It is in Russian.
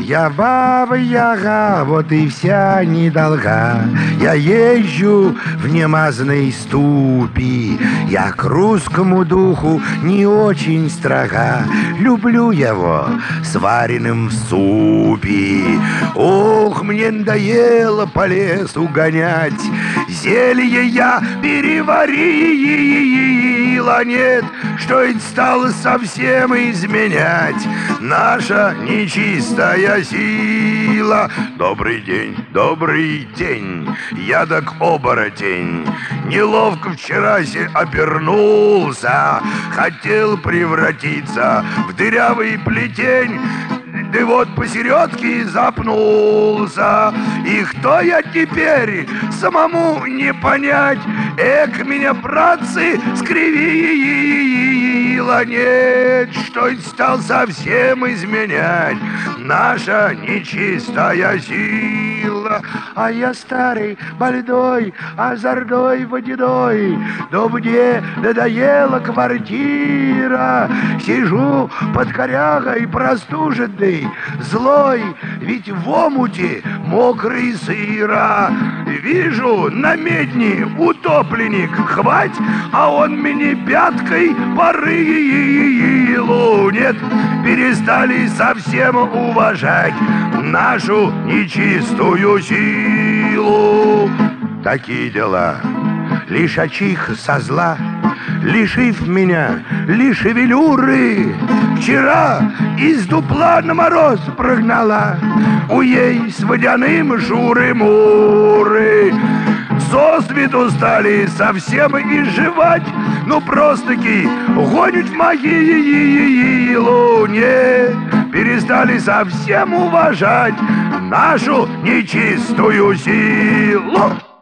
Я баба-яга, вот и вся недолга. Я езжу в немазной ступе. Я к русскому духу не очень строга. Люблю его сваренным в супе. Ох, мне надоело по лесу гонять. Зелье я переварила, нет, что ведь стало совсем изменять. Наша нечистая сила. Добрый день, я так оборотень. Неловко вчерасе обернулся, хотел превратиться в дырявый плетень. Да вот посередке запнулся. И кто я теперь, самому не понять. Эк, меня, братцы, скривило. Нет, что стал совсем изменять. Наша нечистая сила. А я старый, больной, озорной, водяной. Да мне надоела квартира. Сижу под корягой простуженный, злой, ведь в омуте мокрый сыра. Вижу на медне утопленник, хвать, а он мне пяткой порылу. Нет, перестали совсем уважать нашу нечистую силу. Такие дела. Лишачих со зла, лишив меня шевелюры, вчера из дупла на мороз прогнала у ей с водяным шуры-муры. Сосвету стали совсем изживать, ну просто-таки гонят в могилу. Нет, перестали совсем уважать нашу нечистую силу.